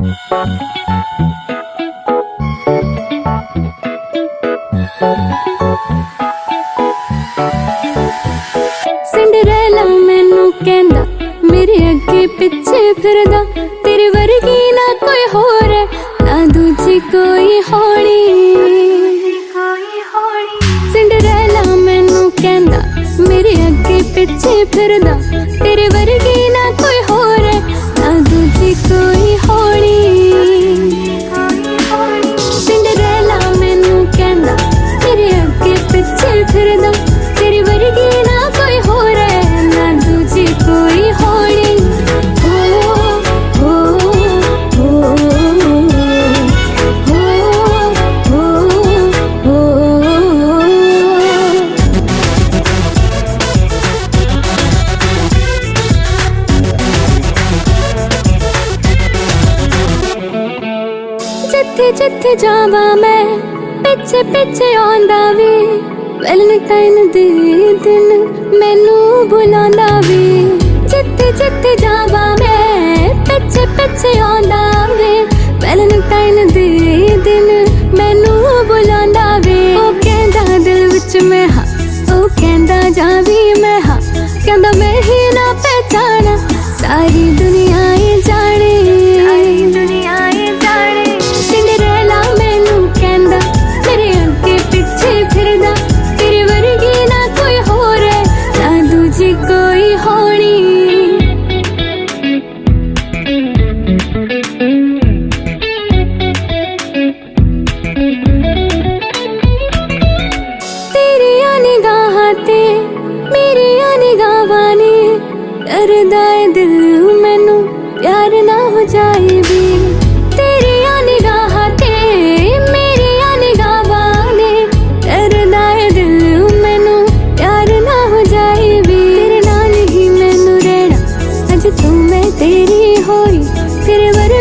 Cinderella मैनू कहंदा मेरे अगे पिछे फिरदा, तेरे वर्गी ना कोई होर है ना दूजी कोई होनी। सिंडरेला मैनू कहंदा मेरे अगे पिछे फिरदा, तेरे वर्गी ना कोई होर है ना दूजी कोई होनी। सिंडरेला मैनू कहंदा मेरे अगे पिछे फिरदा, तेरे वर्गी ना कोई होर है ना दूजी कोई होनी। जिथे जिथे जावा मैं पिछे पिछे आंदा वे, वैलेंटाइन दे दिन मैनू बुलांदा वे। जिथे जिथे जावा मैं पिछे पिछे आंदा वे, वैलेंटाइन दे दिन मैनू बुलांदा वे। ओ कहंदा दिल विच मैं हां, ओ कहंदा जावी मैं हां, कहंदा मैं ही ना पहचाना सारी दुनिया ही जाने, सारी दुनिया ही जाने। सिंडरेला मैनू कहंदा मेरे अगे पिछे फिरदा, तेरे वर्गी ना कोई होर है ना दूजी कोई होनी। तेरिया निगाहां ते मेरिया निगाहां ने डरदा है दिल मैनू प्यार ना हो जाए भी। तेरिया निगाहां ते मेरिया निगाहां ने डरदा है दिल मैनू प्यार ना हो जाए भी। तेरे नाल ही मैनू रहना अज तू मैं तेरी होई, तेरे